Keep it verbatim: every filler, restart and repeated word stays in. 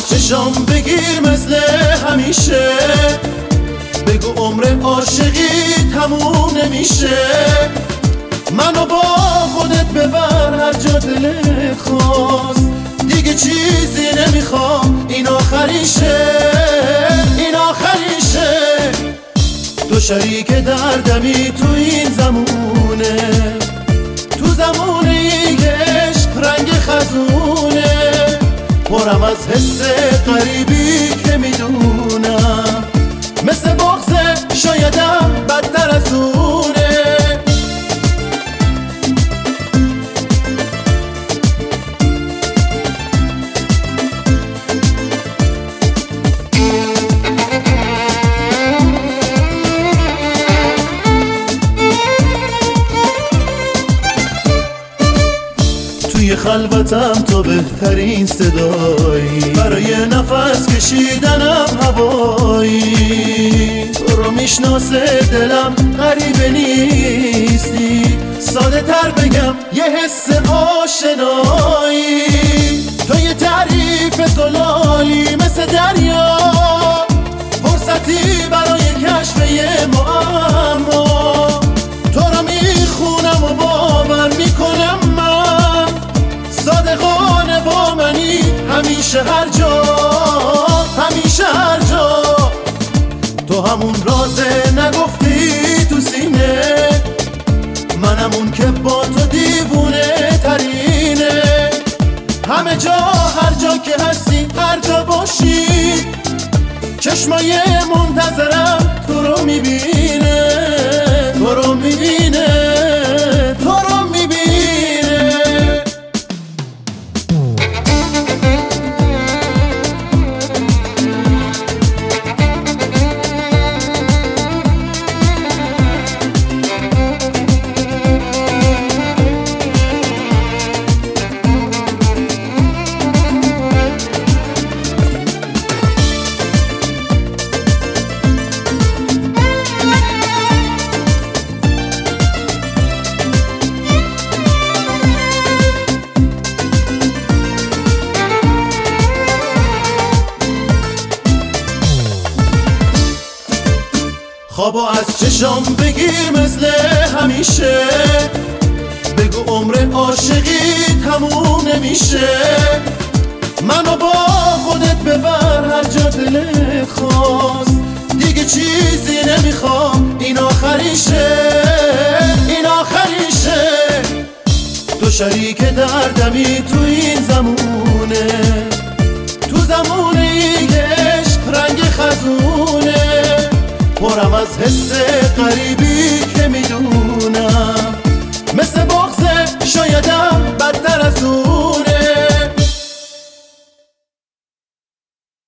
چشام بگیر مثل همیشه، بگو عمر عاشقی تموم نمیشه. منو با خودت ببر هر جا دلت خواست، دیگه چیزی نمیخوام، این آخریشه، این آخریشه. تو شریک دردمی تو این زمونه، تو زمونه ای که عشق رنگ خزونه، پرم از حس غریبی که میدونم، مثل بغضه شایدم بدتر از اونه. توی خلوتم تو بهترین صدایی، برای نفس کشیدنم هوایی. تو رو میشناسه دلم غریبه نیستی، ساده تر بگم یه حس آشنایی. تو یه تعریف زلالی مثل دریا، فرصتی برای کشف یه معما. تو رو میخونم و باور میکنم من، صادقانه با منی همیشه هر جا، همیشه هر جا. تو همون رازه نگفتی تو سینه، منم اون که با تو دیوونه ترینه. همه جا هر جا که هستی هر جا باشی، چشمای منتظرم تو رو میبینه، تو رو میبینه، تو رو میبینه. خوابو از چشام بگیر مثل همیشه، بگو عمر عاشقی تموم نمیشه. منو با خودت ببر هر جا دلت خواست، دیگه چیزی نمیخوام، این آخریشه، این آخریشه. تو شریک دردمی تو این زمونه، تو زمونه ای که عشق رنگ خزونه، پرم از حس غریبی که میدونم،